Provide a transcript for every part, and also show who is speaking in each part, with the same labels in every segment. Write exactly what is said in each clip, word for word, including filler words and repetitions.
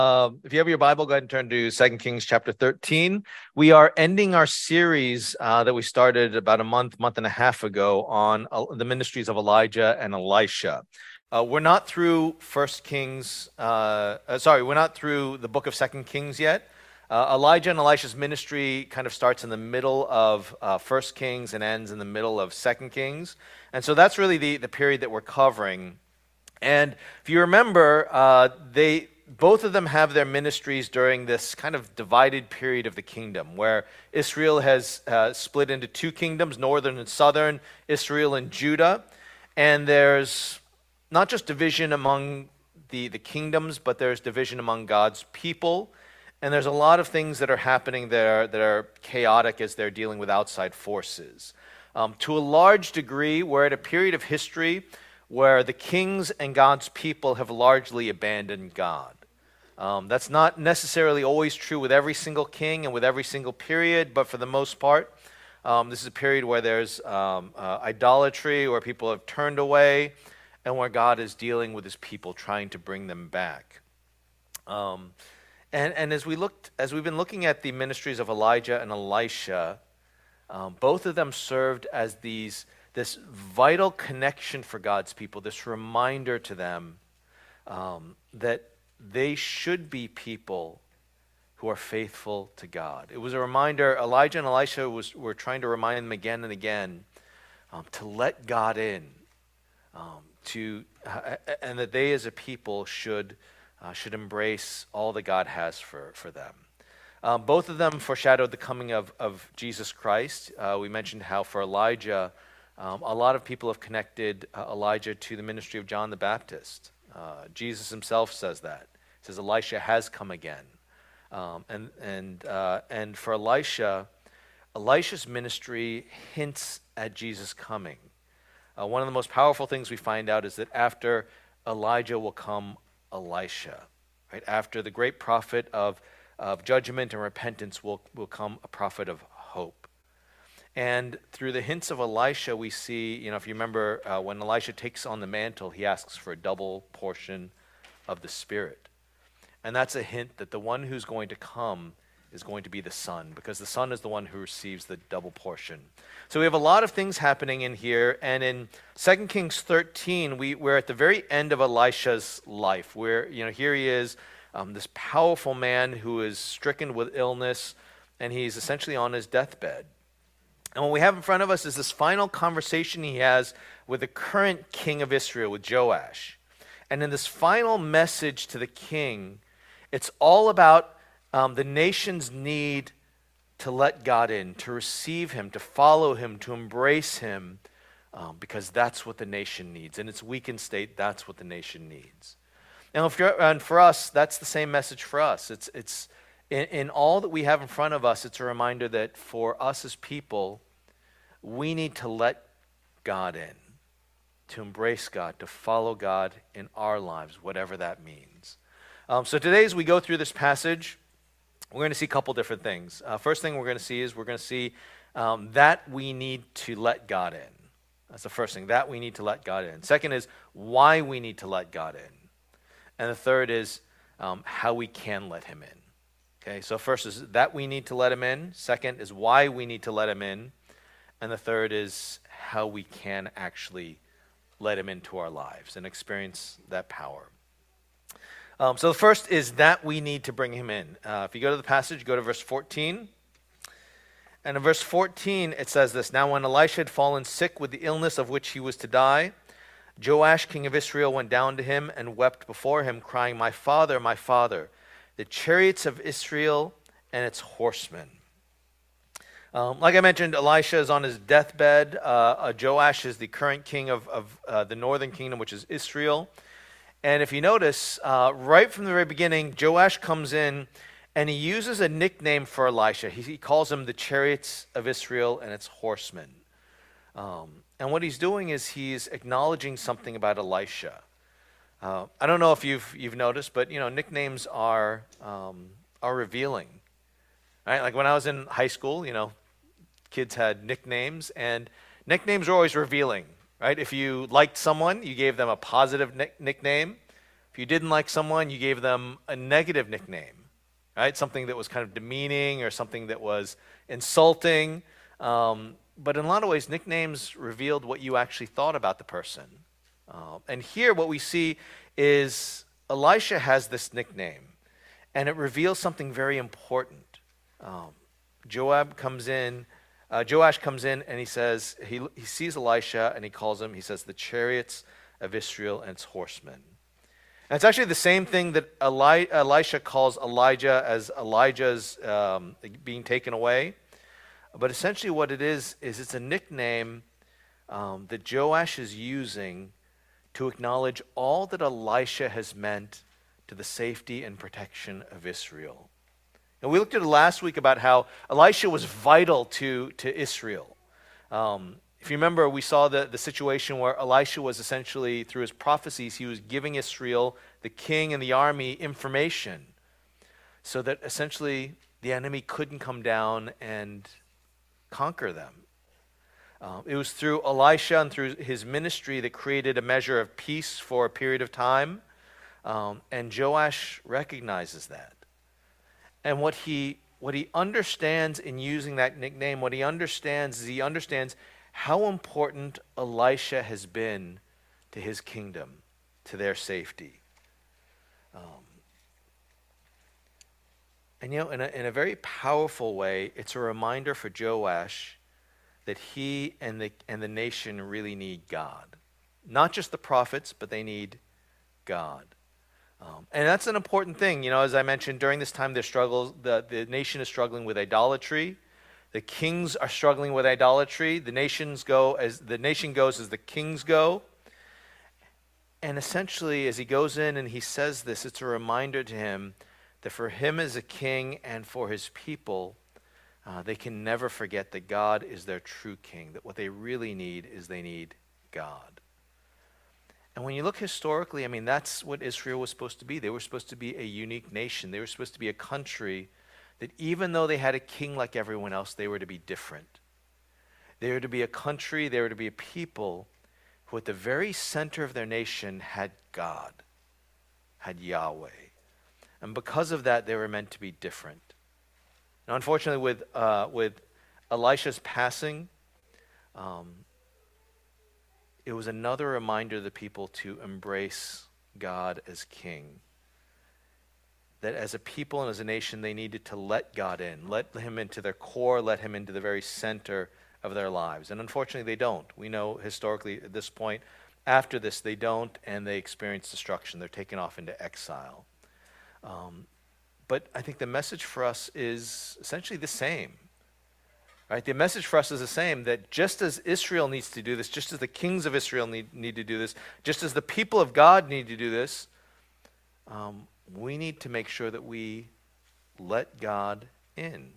Speaker 1: Uh, if you have your Bible, go ahead and turn to Second Kings chapter thirteen. We are ending our series uh, that we started about a month, month and a half ago on uh, the ministries of Elijah and Elisha. Uh, we're not through First Kings, uh, uh, sorry, we're not through the book of Second Kings yet. Uh, Elijah and Elisha's ministry kind of starts in the middle of uh, First Kings and ends in the middle of Second Kings. And so that's really the, the period that we're covering. And if you remember, uh, they both of them have their ministries during this kind of divided period of the kingdom, where Israel has uh, split into two kingdoms, northern and southern, Israel and Judah. And there's not just division among the, the kingdoms, but there's division among God's people. And there's a lot of things that are happening there that are chaotic as they're dealing with outside forces. Um, to a large degree, we're at a period of history where the kings and God's people have largely abandoned God. Um, that's not necessarily always true with every single king and with every single period, but for the most part, um, this is a period where there's um, uh, idolatry, where people have turned away, and where God is dealing with his people, trying to bring them back. Um, and, and as we looked, as we've been looking at the ministries of Elijah and Elisha, um, both of them served as these this vital connection for God's people, this reminder to them um, that they should be people who are faithful to God. It was a reminder. Elijah and Elisha was, were trying to remind them again and again um, to let God in, um, to uh, and that they as a people should uh, should embrace all that God has for, for them. Um, both of them foreshadowed the coming of, of Jesus Christ. Uh, we mentioned how for Elijah, Um, a lot of people have connected uh, Elijah to the ministry of John the Baptist. Uh, Jesus himself says that. He says Elisha has come again. Um, and and uh, and for Elisha, Elisha's ministry hints at Jesus' coming. Uh, one of the most powerful things we find out is that after Elijah will come Elisha. Right? After the great prophet of, of judgment and repentance will, will come a prophet of hope. And through the hints of Elisha, we see, you know, if you remember, uh, when Elisha takes on the mantle, he asks for a double portion of the Spirit. And that's a hint that the one who's going to come is going to be the Son, because the Son is the one who receives the double portion. So we have a lot of things happening in here. And in Second Kings thirteen, we, we're at the very end of Elisha's life, where, you know, here he is, um, this powerful man who is stricken with illness, and he's essentially on his deathbed. And what we have in front of us is this final conversation he has with the current king of Israel, with Joash. And in this final message to the king, it's all about um, the nation's need to let God in, to receive him, to follow him, to embrace him, um, because that's what the nation needs. In its weakened state, that's what the nation needs. And, if you're, and for us, that's the same message for us. It's it's. In, in all that we have in front of us, it's a reminder that for us as people, we need to let God in, to embrace God, to follow God in our lives, whatever that means. Um, so today, as we go through this passage, we're going to see a couple different things. Uh, first thing we're going to see is we're going to see um, that we need to let God in. That's the first thing, that we need to let God in. Second is why we need to let God in. And the third is um, how we can let him in. Okay, so first is that we need to let him in. Second is why we need to let him in. And the third is how we can actually let him into our lives and experience that power. Um, so the first is that we need to bring him in. Uh, if you go to the passage, go to verse fourteen. And in verse fourteen, it says this: Now when Elisha had fallen sick with the illness of which he was to die, Joash, king of Israel, went down to him and wept before him, crying, My father, my father, the chariots of Israel and its horsemen. Um, like I mentioned, Elisha is on his deathbed. Uh, uh, Joash is the current king of, of uh, the northern kingdom, which is Israel. And if you notice, uh, right from the very beginning, Joash comes in and he uses a nickname for Elisha. He, he calls him the chariots of Israel and its horsemen. Um, and what he's doing is he's acknowledging something about Elisha. Uh, I don't know if you've you've noticed, but you know nicknames are um, are revealing, right? Like when I was in high school, you know, kids had nicknames, and nicknames are always revealing, right? If you liked someone, you gave them a positive nick- nickname. If you didn't like someone, you gave them a negative nickname, right? Something that was kind of demeaning or something that was insulting. Um, but in a lot of ways, nicknames revealed what you actually thought about the person. Uh, and here, what we see is Elisha has this nickname, and it reveals something very important. Um, Joab comes in, uh, Joash comes in, and he says, he, he sees Elisha, and he calls him, he says, the chariots of Israel and its horsemen. And it's actually the same thing that Eli, Elisha calls Elijah as Elijah's um, being taken away. But essentially what it is, is it's a nickname um, that Joash is using to acknowledge all that Elisha has meant to the safety and protection of Israel. And we looked at it last week about how Elisha was vital to, to Israel. Um, if you remember, we saw the, the situation where Elisha was essentially, through his prophecies, he was giving Israel, the king and the army, information so that essentially the enemy couldn't come down and conquer them. Uh, it was through Elisha and through his ministry that created a measure of peace for a period of time. Um, and Joash recognizes that. And what he, what he understands in using that nickname, what he understands is he understands how important Elisha has been to his kingdom, to their safety. Um, and you know, in a, in a very powerful way, it's a reminder for Joash that he and the and the nation really need God. Not just the prophets, but they need God. Um, and that's an important thing. You know, as I mentioned, during this time, their struggles, the, the nation is struggling with idolatry. The kings are struggling with idolatry. The nations go as the nation goes as the kings go. And essentially, as he goes in and he says this, it's a reminder to him that for him as a king and for his people, Uh, they can never forget that God is their true king, that what they really need is they need God. And when you look historically, I mean, that's what Israel was supposed to be. They were supposed to be a unique nation. They were supposed to be a country that even though they had a king like everyone else, they were to be different. They were to be a country, they were to be a people who at the very center of their nation had God, had Yahweh. And because of that, they were meant to be different. Now, unfortunately, with uh, with Elisha's passing, um, it was another reminder to the people to embrace God as king. That as a people and as a nation, they needed to let God in, let him into their core, let him into the very center of their lives. And unfortunately, they don't. We know historically at this point, after this, they don't, and they experience destruction. They're taken off into exile. Um, But I think the message for us is essentially the same. Right? The message for us is the same, that just as Israel needs to do this, just as the kings of Israel need, need to do this, just as the people of God need to do this, um, we need to make sure that we let God in.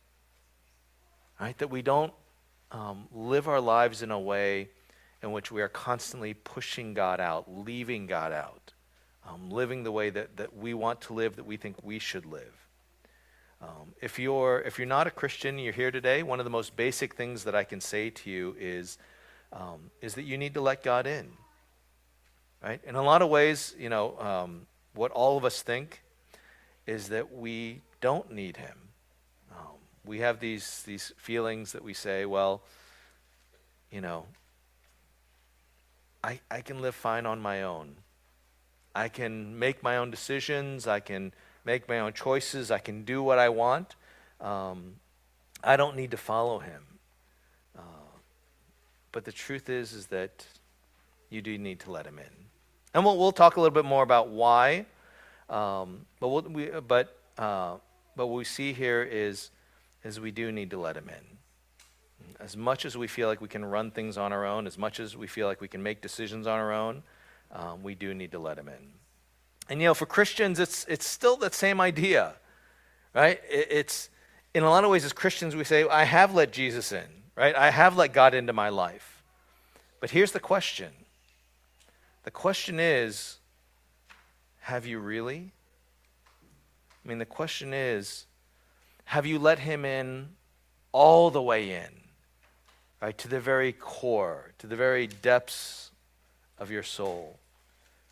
Speaker 1: Right? That we don't um, live our lives in a way in which we are constantly pushing God out, leaving God out. Um, living the way that, that we want to live, that we think we should live. Um, if you're if you're not a Christian, you're here today, one of the most basic things that I can say to you is, um, is that you need to let God in. Right? In a lot of ways, you know, um, what all of us think is that we don't need him. Um, we have these these feelings that we say, well, you know, I I can live fine on my own. I can make my own decisions. I can make my own choices. I can do what I want. Um, I don't need to follow him. Uh, but the truth is, is that you do need to let him in. And we'll, we'll talk a little bit more about why. Um, but we'll, we, but uh, but what we see here is, is we do need to let him in. As much as we feel like we can run things on our own, as much as we feel like we can make decisions on our own, Um, we do need to let him in. And you know, for Christians, it's it's still that same idea, right? It, it's, in a lot of ways, as Christians, we say, I have let Jesus in, right? I have let God into my life. But here's the question. The question is, have you really? I mean, the question is, have you let him in all the way in, right? To the very core, to the very depths of your soul?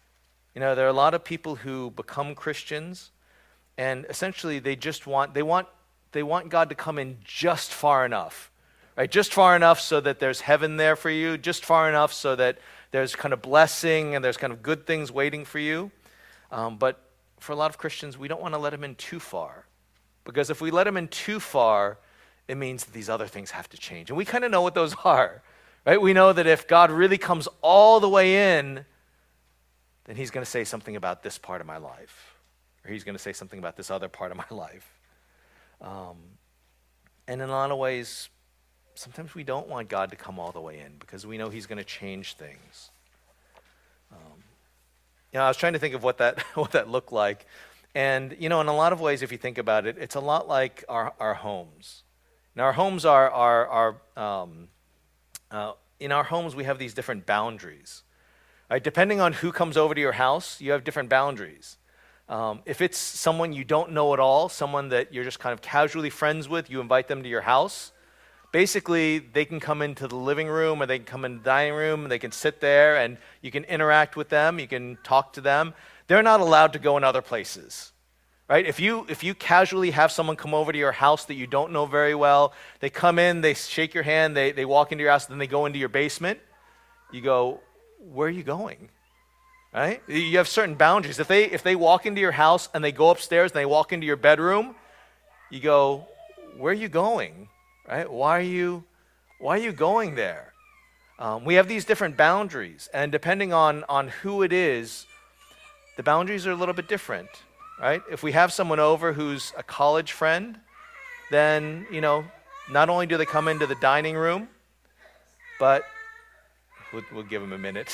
Speaker 1: You know, there are a lot of people who become Christians, and essentially they just want they want they want God to come in just far enough, right? Just far enough so that there's heaven there for you, just far enough so that there's kind of blessing and there's kind of good things waiting for you. Um, but for a lot of Christians, we don't want to let him in too far, because if we let him in too far, it means that these other things have to change. And we kind of know what those are, right? We know that if God really comes all the way in, then he's going to say something about this part of my life, or he's going to say something about this other part of my life. Um, and in a lot of ways, sometimes we don't want God to come all the way in because we know he's going to change things. Um, you know, I was trying to think of what that what that looked like. And, you know, in a lot of ways, if you think about it, it's a lot like our, our homes. Now, our homes are, are, are um, uh, in our homes, we have these different boundaries. Right? Depending on who comes over to your house, you have different boundaries. Um, if it's someone you don't know at all, someone that you're just kind of casually friends with, you invite them to your house, basically they can come into the living room or they can come in the dining room and they can sit there and you can interact with them, you can talk to them. They're not allowed to go in other places, right? If you if you casually have someone come over to your house that you don't know very well, they come in, they shake your hand, they, they walk into your house, then they go into your basement, you go, where are you going? Right? You have certain boundaries. If they if they walk into your house and they go upstairs and they walk into your bedroom, you go, where are you going? Right? Why are you why are you going there? Um, we have these different boundaries, and depending on on who it is, the boundaries are a little bit different, right? If we have someone over who's a college friend, then, you know, not only do they come into the dining room, but we'll, we'll give them a minute.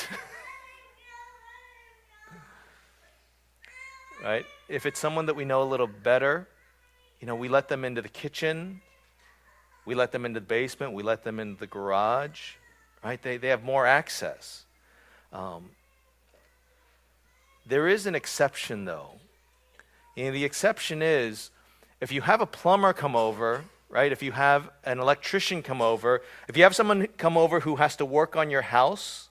Speaker 1: Right? If it's someone that we know a little better, you know, we let them into the kitchen, we let them into the basement, we let them into the garage, right? They, they have more access. Um, There is an exception, though. And the exception is, if you have a plumber come over, right, if you have an electrician come over, if you have someone come over who has to work on your house,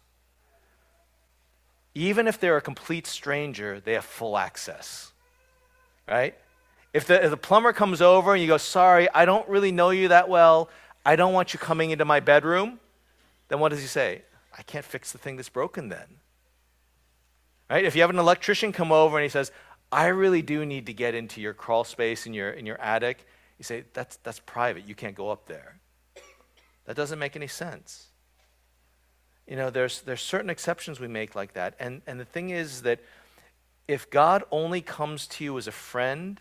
Speaker 1: even if they're a complete stranger, they have full access, right? If the, if the plumber comes over and you go, sorry, I don't really know you that well, I don't want you coming into my bedroom, then what does he say? I can't fix the thing that's broken then. Right? If you have an electrician come over and he says, I really do need to get into your crawl space in your in your attic, you say, that's that's private. You can't go up there. That doesn't make any sense. You know, there's there's certain exceptions we make like that. And and the thing is that if God only comes to you as a friend,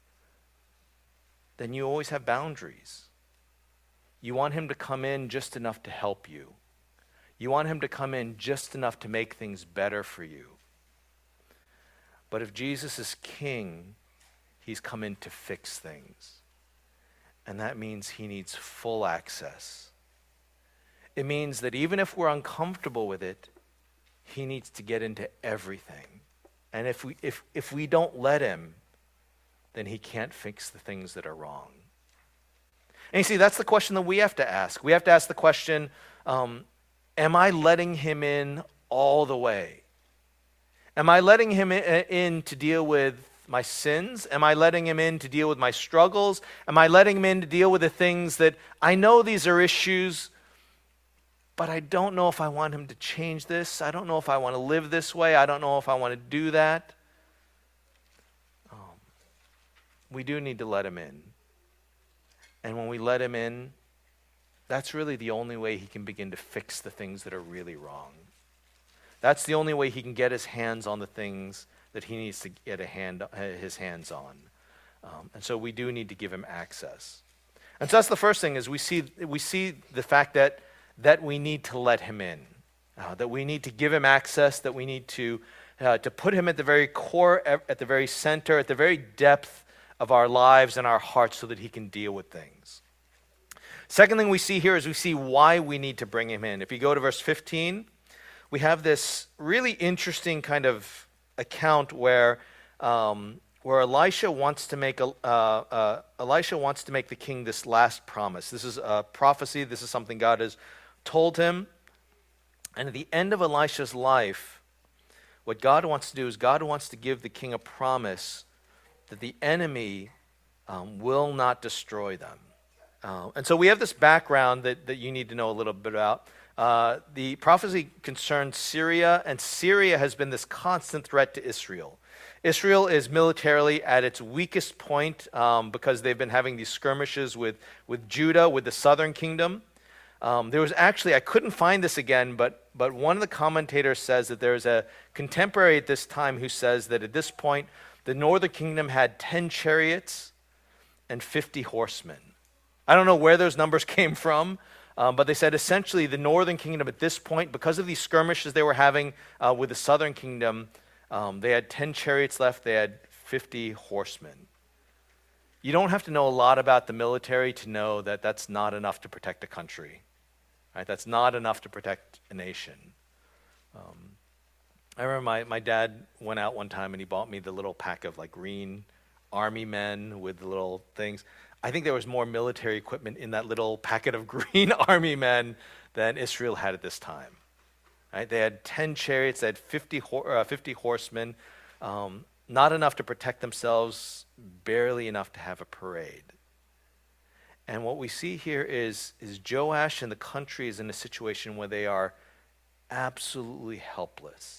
Speaker 1: then you always have boundaries. You want him to come in just enough to help you. You want him to come in just enough to make things better for you. But if Jesus is king, he's come in to fix things. And that means he needs full access. It means that even if we're uncomfortable with it, he needs to get into everything. And if we if if we don't let him, then he can't fix the things that are wrong. And you see, that's the question that we have to ask. We have to ask the question, um, am I letting him in all the way? Am I letting him in, in to deal with my sins? Am I letting him in to deal with my struggles? Am I letting him in to deal with the things that I know these are issues, but I don't know if I want him to change this. I don't know if I want to live this way. I don't know if I want to do that. Um, we do need to let him in. And when we let him in, that's really the only way he can begin to fix the things that are really wrong. That's the only way he can get his hands on the things that he needs to get a hand, his hands on. Um, and so we do need to give him access. And so that's the first thing, is we see we see the fact that that we need to let him in, uh, that we need to give him access, that we need to uh, to put him at the very core, at the very center, at the very depth of our lives and our hearts, so that he can deal with things. Second thing we see here is we see why we need to bring him in. If you go to verse fifteen, we have this really interesting kind of account where um, where Elisha wants to make a, uh, uh, Elisha wants to make the king this last promise. This is a prophecy. This is something God has told him. And at the end of Elisha's life, what God wants to do is God wants to give the king a promise that the enemy um, will not destroy them. Uh, and so we have this background that, that you need to know a little bit about. Uh, the prophecy concerns Syria, and Syria has been this constant threat to Israel. Israel is militarily at its weakest point um, because they've been having these skirmishes with, with Judah, with the southern kingdom. Um, there was actually, I couldn't find this again, but, but one of the commentators says that there's a contemporary at this time who says that at this point, the northern kingdom had ten chariots and fifty horsemen. I don't know where those numbers came from, um, but they said essentially the northern kingdom at this point, because of these skirmishes they were having uh, with the southern kingdom, um, they had ten chariots left, they had fifty horsemen. You don't have to know a lot about the military to know that that's not enough to protect a country. Right? That's not enough to protect a nation. Um, I remember my, my dad went out one time and he bought me the little pack of like green army men with the little things. I think there was more military equipment in that little packet of green army men than Israel had at this time. Right? They had ten chariots, they had fifty, ho- uh, fifty horsemen, um, not enough to protect themselves, barely enough to have a parade. And what we see here is, is Joash and the country is in a situation where they are absolutely helpless.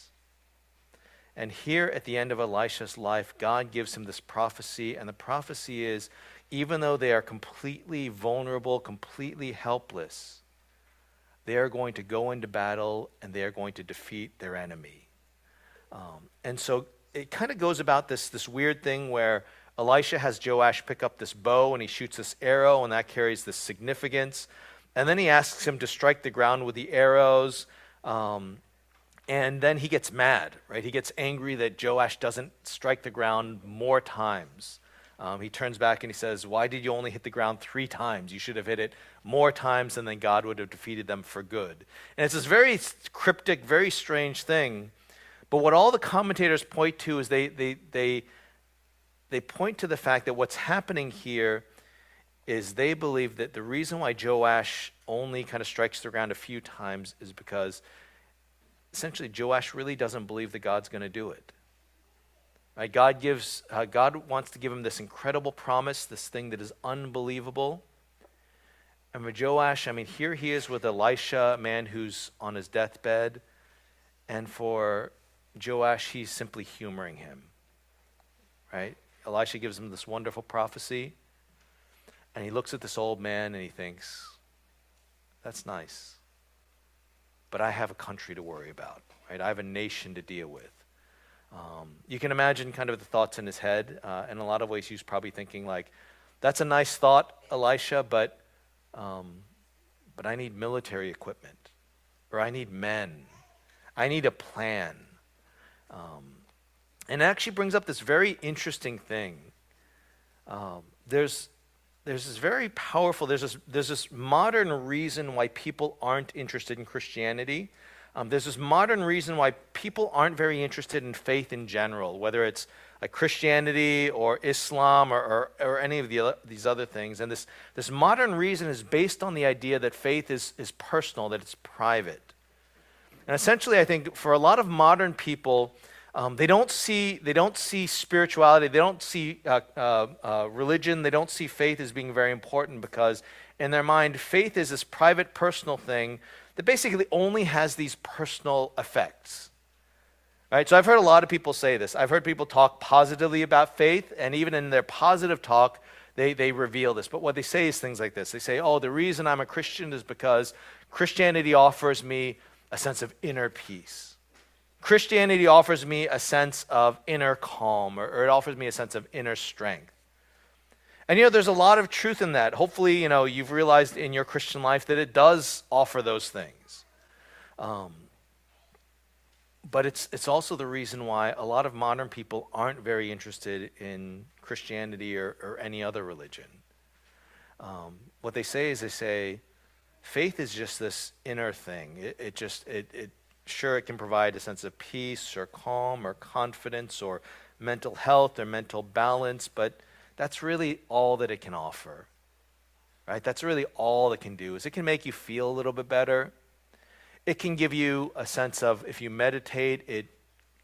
Speaker 1: And here at the end of Elisha's life, God gives him this prophecy, and the prophecy is, even though they are completely vulnerable, completely helpless, they are going to go into battle and they are going to defeat their enemy. Um, and so it kind of goes about this, this weird thing where Elisha has Joash pick up this bow and he shoots this arrow, and that carries this significance. And then he asks him to strike the ground with the arrows. Um, and then he gets mad, right? He gets angry that Joash doesn't strike the ground more times. Um, he turns back and he says, why did you only hit the ground three times? You should have hit it more times, and then God would have defeated them for good. And it's this very cryptic, very strange thing. But what all the commentators point to is they they they they point to the fact that what's happening here is they believe that the reason why Joash only kind of strikes the ground a few times is because essentially Joash really doesn't believe that God's going to do it. Right? God gives, uh, God wants to give him this incredible promise, this thing that is unbelievable. And for Joash, I mean, here he is with Elisha, a man who's on his deathbed. And for Joash, he's simply humoring him. Right? Elisha gives him this wonderful prophecy. And he looks at this old man and he thinks, that's nice. But I have a country to worry about. Right? I have a nation to deal with. Um, you can imagine kind of the thoughts in his head. Uh, in a lot of ways, he's probably thinking like, that's a nice thought, Elisha, but um, but I need military equipment, or I need men. I need a plan. Um, and it actually brings up this very interesting thing. Um, there's there's this very powerful, there's this, there's this modern reason why people aren't interested in Christianity. Um, there's this modern reason why people aren't very interested in faith in general, whether it's like Christianity or Islam or, or, or any of the other, these other things. And this, this modern reason is based on the idea that faith is, is personal, that it's private. And essentially, I think for a lot of modern people, um, they don't see they don't see spirituality, they don't see uh, uh, uh, religion, they don't see faith as being very important, because in their mind, faith is this private, personal thing that basically only has these personal effects. Right? So I've heard a lot of people say this. I've heard people talk positively about faith, and even in their positive talk, they, they reveal this. But what they say is things like this. They say, oh, the reason I'm a Christian is because Christianity offers me a sense of inner peace. Christianity offers me a sense of inner calm, or, or it offers me a sense of inner strength. And, you know, there's a lot of truth in that. Hopefully, you know, you've realized in your Christian life that it does offer those things. Um, but it's it's also the reason why a lot of modern people aren't very interested in Christianity or, or any other religion. Um, what they say is they say, faith is just this inner thing. It, it just, it, it sure, it can provide a sense of peace or calm or confidence or mental health or mental balance, but that's really all that it can offer, right? That's really all it can do, is it can make you feel a little bit better. It can give you a sense of, if you meditate, it,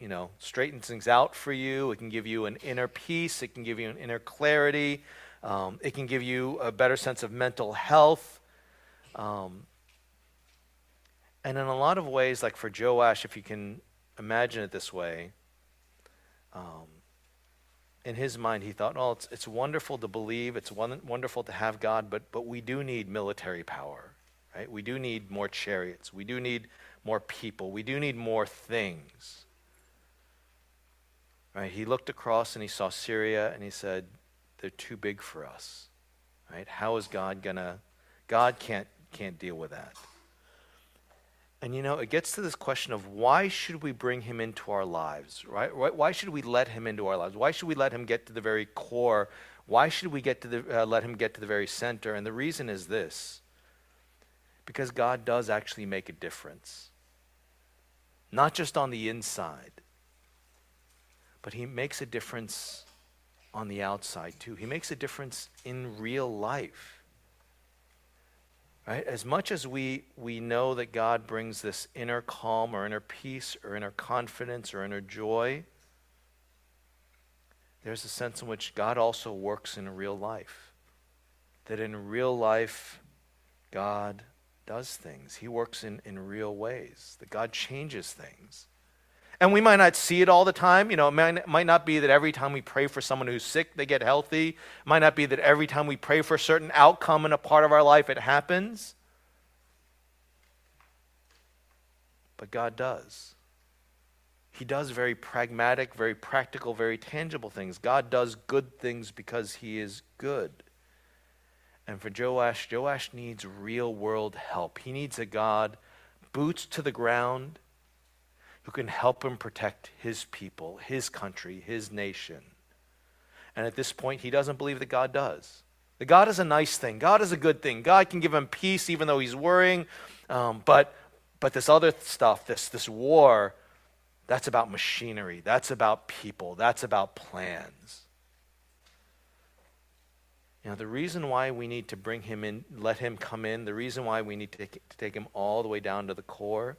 Speaker 1: you know, straighten things out for you. It can give you an inner peace. It can give you an inner clarity. Um, it can give you a better sense of mental health. Um, and in a lot of ways, like for Joash, if you can imagine it this way, um, in his mind, he thought, oh, it's, it's wonderful to believe, it's one, wonderful to have God, but, but we do need military power, right? We do need more chariots. We do need more people. We do need more things, right? He looked across and he saw Syria and he said, they're too big for us, right? How is God gonna, God can't, can't deal with that. And you know, it gets to this question of why should we bring him into our lives, right? Why should we let him into our lives? Why should we let him get to the very core? Why should we get to the, uh, let him get to the very center? And the reason is this, because God does actually make a difference. Not just on the inside, but he makes a difference on the outside too. He makes a difference in real life. Right? As much as we, we know that God brings this inner calm or inner peace or inner confidence or inner joy, there's a sense in which God also works in real life. That in real life, God does things. He works in, in real ways. That God changes things. And we might not see it all the time. You know, it might, it might not be that every time we pray for someone who's sick, they get healthy. It might not be that every time we pray for a certain outcome in a part of our life, it happens. But God does. He does very pragmatic, very practical, very tangible things. God does good things because he is good. And for Joash, Joash needs real world help. He needs a God, boots to the ground, who can help him protect his people, his country, his nation. And at this point, he doesn't believe that God does. That God is a nice thing. God is a good thing. God can give him peace even though he's worrying. Um, but but this other stuff, this, this war, that's about machinery. That's about people. That's about plans. You know, the reason why we need to bring him in, let him come in, the reason why we need to take, to take him all the way down to the core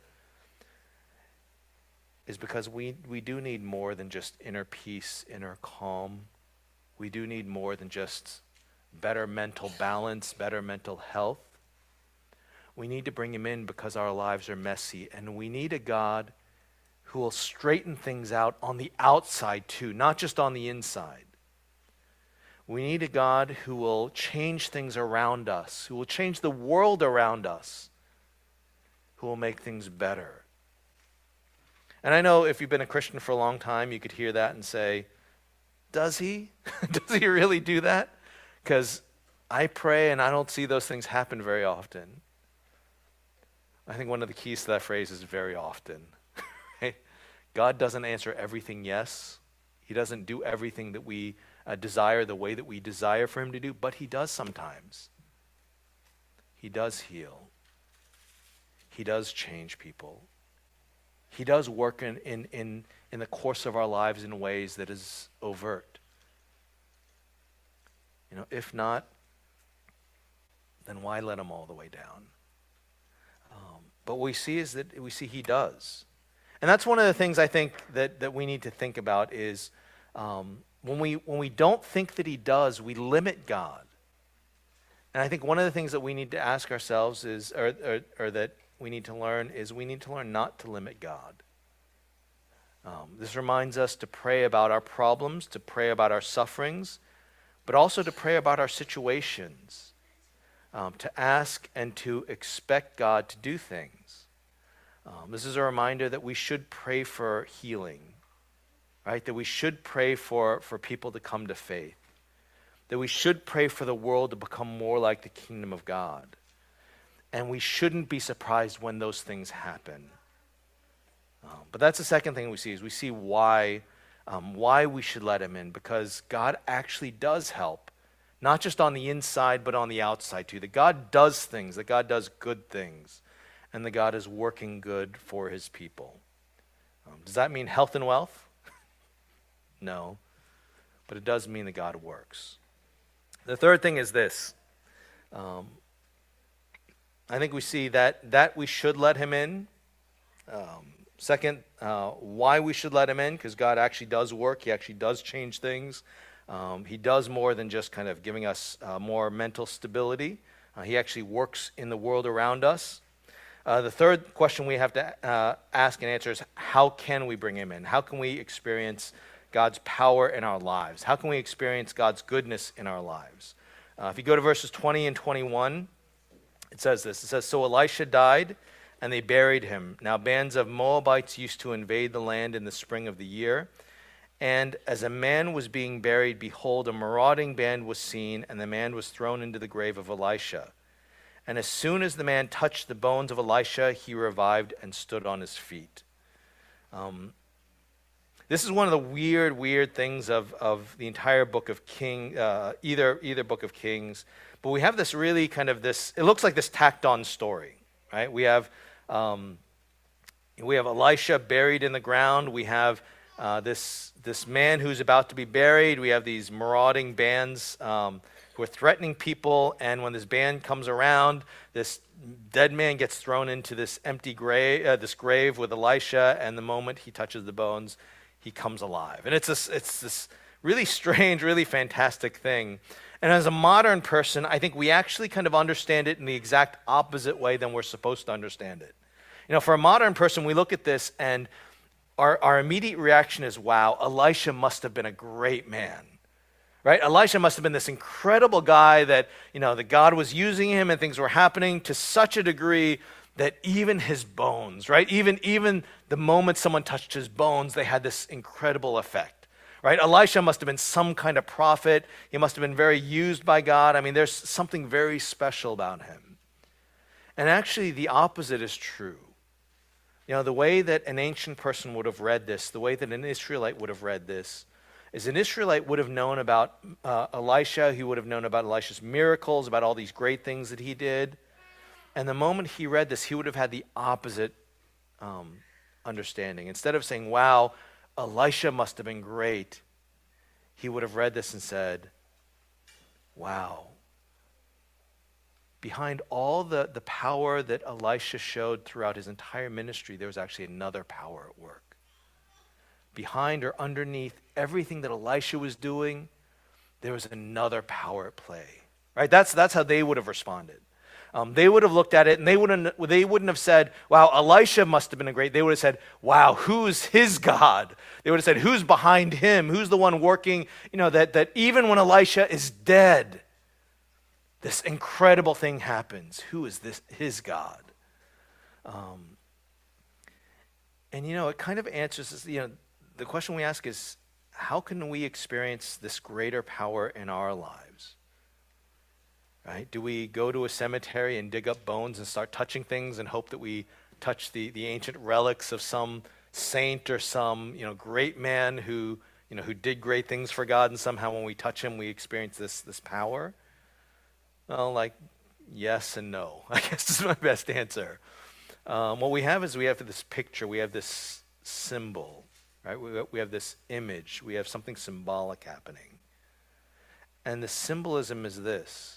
Speaker 1: is because we, we do need more than just inner peace, inner calm. We do need more than just better mental balance, better mental health. We need to bring him in because our lives are messy, and we need a God who will straighten things out on the outside too, not just on the inside. We need a God who will change things around us, who will change the world around us, who will make things better. And I know if you've been a Christian for a long time, you could hear that and say, does he? Does he really do that? Because I pray and I don't see those things happen very often. I think one of the keys to that phrase is very often. Right? God doesn't answer everything yes. He doesn't do everything that we uh, desire the way that we desire for him to do, but he does sometimes. He does heal. He does change people. He does work in, in, in, in the course of our lives in ways that is overt. You know, if not, then why let him all the way down? Um, but what we see is that we see he does. And that's one of the things I think that, that we need to think about is um, when we when we don't think that he does, we limit God. And I think one of the things that we need to ask ourselves is, or, or, or that we need to learn is we need to learn not to limit God. Um, this reminds us to pray about our problems, to pray about our sufferings, but also to pray about our situations, um, to ask and to expect God to do things. Um, this is a reminder that we should pray for healing, right? That we should pray for, for people to come to faith, that we should pray for the world to become more like the kingdom of God. And we shouldn't be surprised when those things happen. Um, but that's the second thing we see, is we see why, um, why we should let him in, because God actually does help, not just on the inside, but on the outside too. That God does things, that God does good things, and that God is working good for his people. Um, does that mean health and wealth? No, but it does mean that God works. The third thing is this. Um, I think we see that that we should let him in. Um, Second, uh, why we should let him in, because God actually does work. He actually does change things. Um, he does more than just kind of giving us uh, more mental stability. Uh, he actually works in the world around us. Uh, the third question we have to uh, ask and answer is, how can we bring him in? How can we experience God's power in our lives? How can we experience God's goodness in our lives? Uh, if you go to verses twenty and twenty-one, it says this. It says, "So Elisha died, and they buried him. Now bands of Moabites used to invade the land in the spring of the year. And as a man was being buried, behold, a marauding band was seen, and the man was thrown into the grave of Elisha. And as soon as the man touched the bones of Elisha, he revived and stood on his feet." Um, this is one of the weird, weird things of, of the entire book of King, uh, either either book of Kings. But we have this really kind of this, it looks like this tacked on story, right? We have, um, we have Elisha buried in the ground. We have uh, this, this man who's about to be buried. We have these marauding bands um, who are threatening people. And when this band comes around, this dead man gets thrown into this empty grave, uh, this grave with Elisha. And the moment he touches the bones, he comes alive. And it's this, it's this really strange, really fantastic thing. And as a modern person, I think we actually kind of understand it in the exact opposite way than we're supposed to understand it. You know, for a modern person, we look at this and our, our immediate reaction is, wow, Elisha must have been a great man, right? Elisha must have been this incredible guy that, you know, that God was using him and things were happening to such a degree that even his bones, right? Even, even the moment someone touched his bones, they had this incredible effect, right? Elisha must have been some kind of prophet. He must have been very used by God. I mean, there's something very special about him. And actually, the opposite is true. You know, the way that an ancient person would have read this, the way that an Israelite would have read this, is an Israelite would have known about uh, Elisha. He would have known about Elisha's miracles, about all these great things that he did. And the moment he read this, he would have had the opposite um, understanding. Instead of saying, wow, Elisha must have been great, he would have read this and said, wow. Behind all the, the power that Elisha showed throughout his entire ministry, there was actually another power at work. Behind or underneath everything that Elisha was doing, there was another power at play. Right? That's, that's how they would have responded. Um, they would have looked at it and they wouldn't, they wouldn't have said, wow, Elisha must have been a great. They would have said, wow, who's his God? They would have said, who's behind him? Who's the one working? You know, that, that even when Elisha is dead, this incredible thing happens. Who is this, his God? Um, and, you know, it kind of answers this, you know, the question we ask is, how can we experience this greater power in our lives? Right? Do we go to a cemetery and dig up bones and start touching things and hope that we touch the, the ancient relics of some saint or some, you know, great man who, you know, who did great things for God, and somehow when we touch him, we experience this, this power? Well, like, yes and no, I guess is my best answer. Um, what we have is we have this picture, we have this symbol, right? We, we have this image, we have something symbolic happening. And the symbolism is this.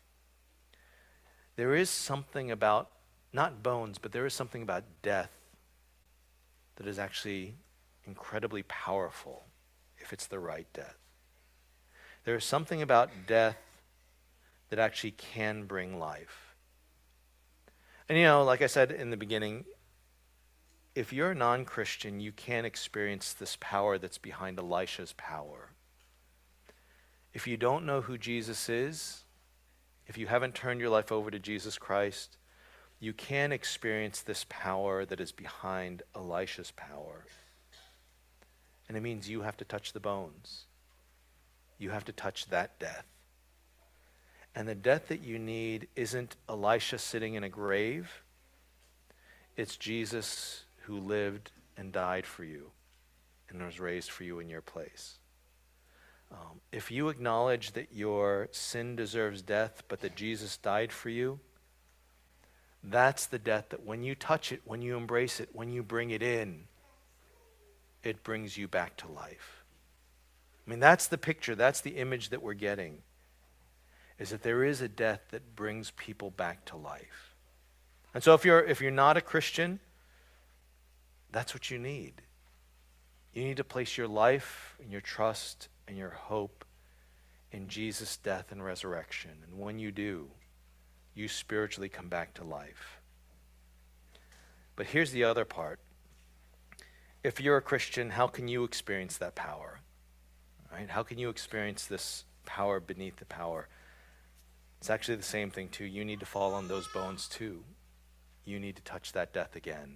Speaker 1: There is something about, not bones, but there is something about death that is actually incredibly powerful if it's the right death. There is something about death that actually can bring life. And you know, like I said in the beginning, if you're a non-Christian, you can't experience this power that's behind Elisha's power. If you don't know who Jesus is, if you haven't turned your life over to Jesus Christ, you can experience this power that is behind Elisha's power. And it means you have to touch the bones. You have to touch that death. And the death that you need isn't Elisha sitting in a grave. It's Jesus who lived and died for you and was raised for you in your place. Um, if you acknowledge that your sin deserves death, but that Jesus died for you, that's the death that when you touch it, when you embrace it, when you bring it in, it brings you back to life. I mean, that's the picture, that's the image that we're getting, is that there is a death that brings people back to life. And so if you're if you're not a Christian, That's what you need. You need to place your life and your trust and your hope in Jesus' death and resurrection. And when you do, you spiritually come back to life. But here's the other part. If you're a Christian, how can you experience that power? Right? How can you experience this power beneath the power? It's actually the same thing too. You need to fall on those bones too. You need to touch that death again.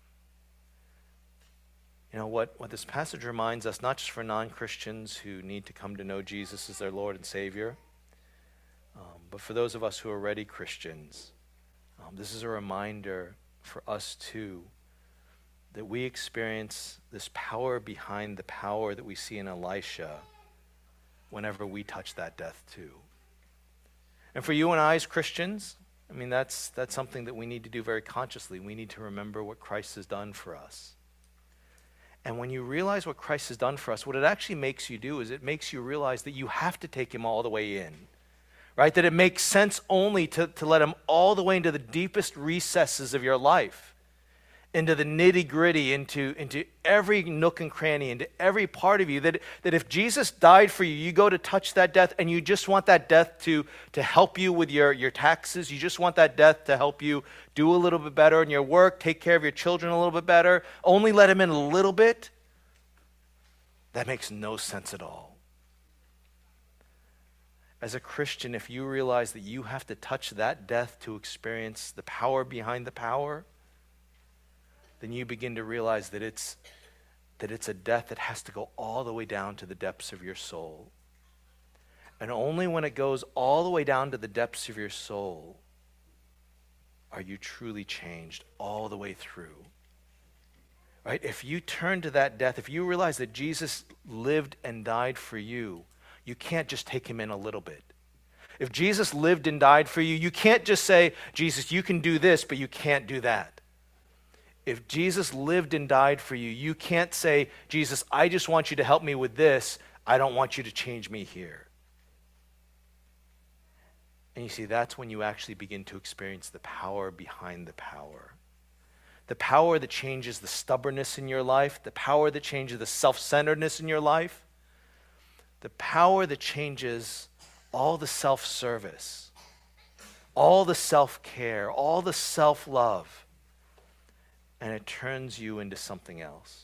Speaker 1: You know, what, what this passage reminds us, not just for non-Christians who need to come to know Jesus as their Lord and Savior, um, but for those of us who are already Christians, um, this is a reminder for us too, that we experience this power behind the power that we see in Elisha whenever we touch that death too. And for you and I as Christians, I mean, that's, that's something that we need to do very consciously. We need to remember what Christ has done for us. And when you realize what Christ has done for us, what it actually makes you do is it makes you realize that you have to take him all the way in, right? That it makes sense only to, to let him all the way into the deepest recesses of your life, into the nitty-gritty, into, into every nook and cranny, into every part of you, that, that if Jesus died for you, you go to touch that death and you just want that death to, to help you with your, your taxes. You just want that death to help you do a little bit better in your work, take care of your children a little bit better, only let him in a little bit. That makes no sense at all. As a Christian, if you realize that you have to touch that death to experience the power behind the power, then you begin to realize that it's that it's a death that has to go all the way down to the depths of your soul. And only when it goes all the way down to the depths of your soul are you truly changed all the way through. Right? If you turn to that death, if you realize that Jesus lived and died for you, you can't just take him in a little bit. If Jesus lived and died for you, you can't just say, Jesus, you can do this, but you can't do that. If Jesus lived and died for you, you can't say, Jesus, I just want you to help me with this. I don't want you to change me here. And you see, that's when you actually begin to experience the power behind the power. The power that changes the stubbornness in your life, the power that changes the self-centeredness in your life, the power that changes all the self-service, all the self-care, all the self-love, and it turns you into something else.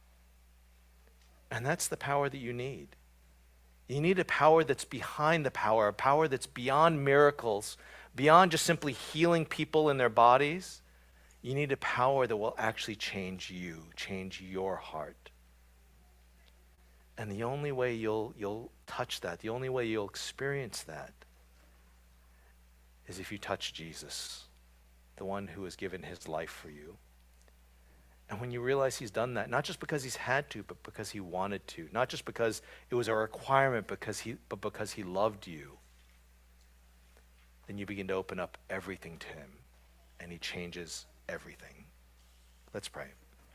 Speaker 1: And that's the power that you need. You need a power that's behind the power, a power that's beyond miracles, beyond just simply healing people in their bodies. You need a power that will actually change you, change your heart. And the only way you'll, you'll touch that, the only way you'll experience that, is if you touch Jesus, the one who has given his life for you. And when you realize he's done that, not just because he's had to, but because he wanted to, not just because it was a requirement, because he, but because he loved you, then you begin to open up everything to him, and he changes everything. Let's pray.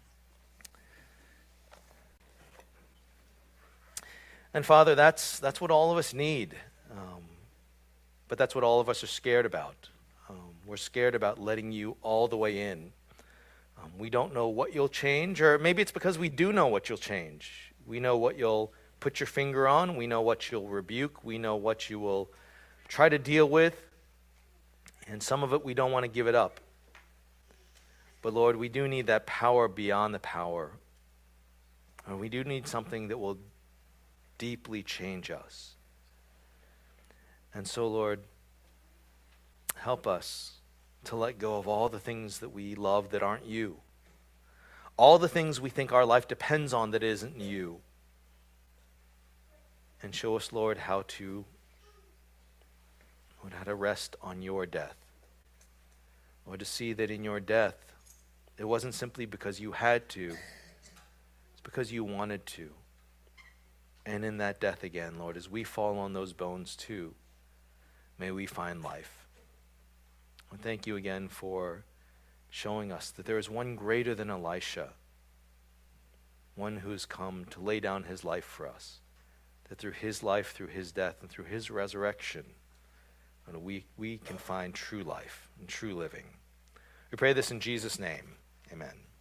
Speaker 1: And Father, that's, that's what all of us need, um, but that's what all of us are scared about. Um, we're scared about letting you all the way in. Um, we don't know what you'll change, or maybe it's because we do know what you'll change. We know what you'll put your finger on. We know what you'll rebuke. We know what you will try to deal with. And some of it, we don't want to give it up. But Lord, we do need that power beyond the power. And we do need something that will deeply change us. And so, Lord, help us to let go of all the things that we love that aren't you. All the things we think our life depends on that isn't you. And show us, Lord, how to, Lord, how to rest on your death. Lord, to see that in your death, it wasn't simply because you had to. It's because you wanted to. And in that death again, Lord, as we fall on those bones too, may we find life. And thank you again for showing us that there is one greater than Elisha, one who has come to lay down his life for us, that through his life, through his death, and through his resurrection, we, we can find true life and true living. We pray this in Jesus' name. Amen.